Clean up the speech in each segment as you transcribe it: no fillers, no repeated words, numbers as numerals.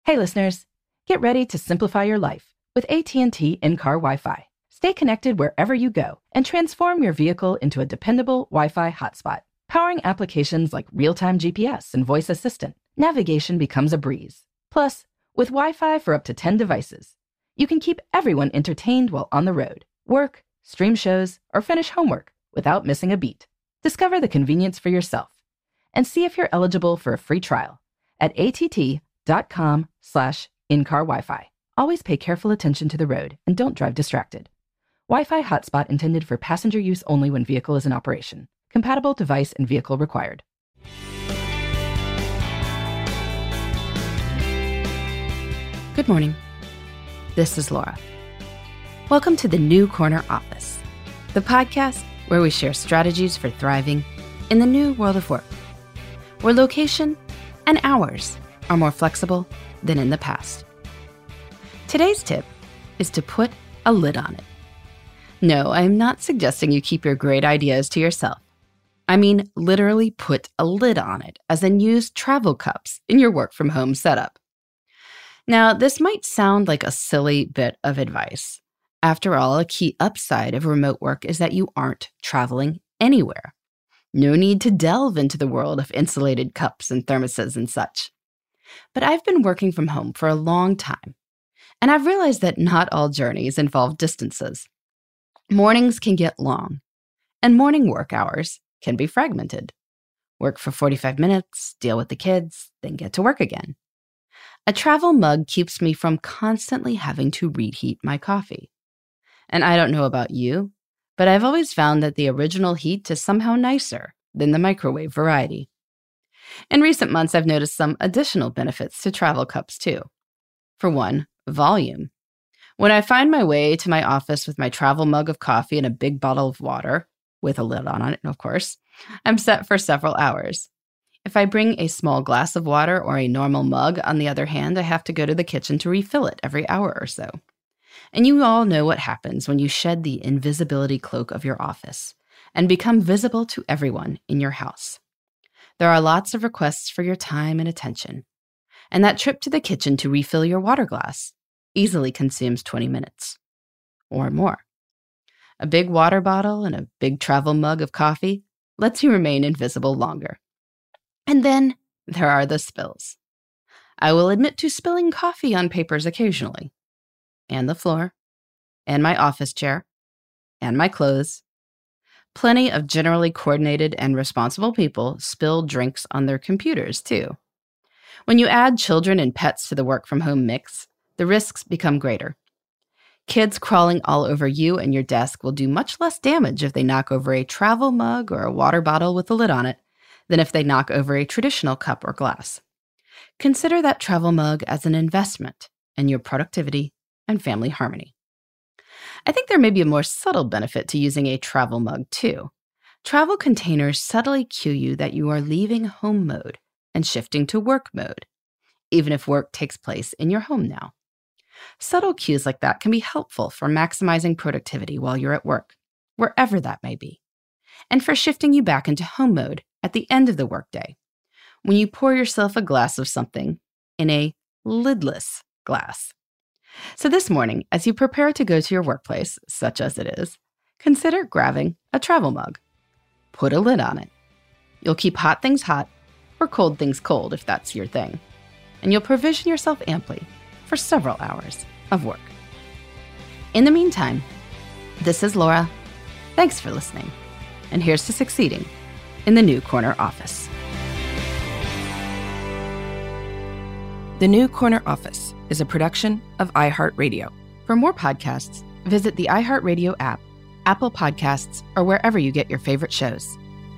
Hey listeners, get ready to simplify your life with AT&T in-car Wi-Fi. Stay connected wherever you go and transform your vehicle into a dependable Wi-Fi hotspot. Powering applications like real-time GPS and voice assistant, navigation becomes a breeze. Plus, with Wi-Fi for up to 10 devices, you can keep everyone entertained while on the road, work, stream shows, or finish homework without missing a beat. Discover the convenience for yourself and see if you're eligible for a free trial at att.com/in-car Wi-Fi. Always pay careful attention to the road and don't drive distracted. Wi-Fi hotspot intended for passenger use only when vehicle is in operation. Compatible device and vehicle required. Good morning. This is Laura. Welcome to the New Corner Office, the podcast where we share strategies for thriving in the new world of work, where location and hours are more flexible than in the past. Today's tip is to put a lid on it. No, I am not suggesting you keep your great ideas to yourself. I mean, literally put a lid on it, as in use travel cups in your work from home setup. Now, this might sound like a silly bit of advice. After all, a key upside of remote work is that you aren't traveling anywhere. No need to delve into the world of insulated cups and thermoses and such. But I've been working from home for a long time, and I've realized that not all journeys involve distances. Mornings can get long, and morning work hours can be fragmented. Work for 45 minutes, deal with the kids, then get to work again. A travel mug keeps me from constantly having to reheat my coffee. And I don't know about you, but I've always found that the original heat is somehow nicer than the microwave variety. In recent months, I've noticed some additional benefits to travel cups too. For one, volume. When I find my way to my office with my travel mug of coffee and a big bottle of water, with a lid on it, of course, I'm set for several hours. If I bring a small glass of water or a normal mug, on the other hand, I have to go to the kitchen to refill it every hour or so. And you all know what happens when you shed the invisibility cloak of your office and become visible to everyone in your house. There are lots of requests for your time and attention. And that trip to the kitchen to refill your water glass easily consumes 20 minutes or more. A big water bottle and a big travel mug of coffee lets you remain invisible longer. And then there are the spills. I will admit to spilling coffee on papers occasionally, and the floor, and my office chair, and my clothes. Plenty of generally coordinated and responsible people spill drinks on their computers too. When you add children and pets to the work from home mix, the risks become greater. Kids crawling all over you and your desk will do much less damage if they knock over a travel mug or a water bottle with a lid on it than if they knock over a traditional cup or glass. Consider that travel mug as an investment in your productivity and family harmony. I think there may be a more subtle benefit to using a travel mug too. Travel containers subtly cue you that you are leaving home mode and shifting to work mode, even if work takes place in your home now. Subtle cues like that can be helpful for maximizing productivity while you're at work, wherever that may be, and for shifting you back into home mode at the end of the workday, when you pour yourself a glass of something in a lidless glass. So this morning, as you prepare to go to your workplace, such as it is, consider grabbing a travel mug. Put a lid on it. You'll keep hot things hot or cold things cold if that's your thing, and you'll provision yourself amply for several hours of work. In the meantime, this is Laura. Thanks for listening, and here's to succeeding in the New Corner Office. The New Corner Office is a production of iHeartRadio. For more podcasts, visit the iHeartRadio app, Apple Podcasts, or wherever you get your favorite shows.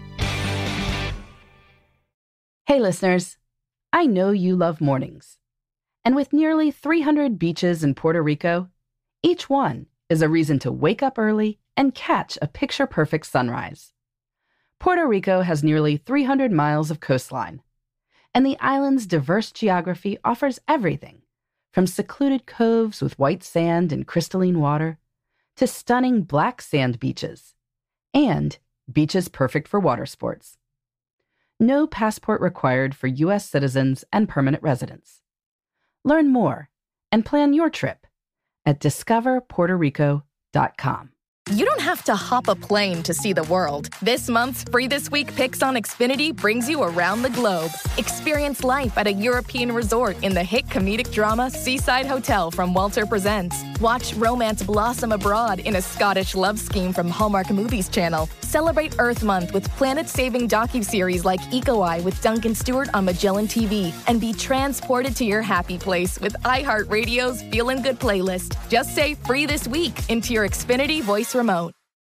Hey listeners, I know you love mornings. And with nearly 300 beaches in Puerto Rico, each one is a reason to wake up early and catch a picture-perfect sunrise. Puerto Rico has nearly 300 miles of coastline, and the island's diverse geography offers everything from secluded coves with white sand and crystalline water to stunning black sand beaches and beaches perfect for water sports. No passport required for U.S. citizens and permanent residents. Learn more and plan your trip at discoverpuertorico.com. You don't have to hop a plane to see the world. This month's Free This Week Picks on Xfinity brings you around the globe. Experience life at a European resort in the hit comedic drama Seaside Hotel from Walter Presents. Watch romance blossom abroad in a Scottish love scheme from Hallmark Movies Channel. Celebrate Earth Month with planet-saving docuseries like Eco-Eye with Duncan Stewart on Magellan TV. And be transported to your happy place with iHeartRadio's Feelin' Good playlist. Just say Free This Week into your Xfinity voice remote.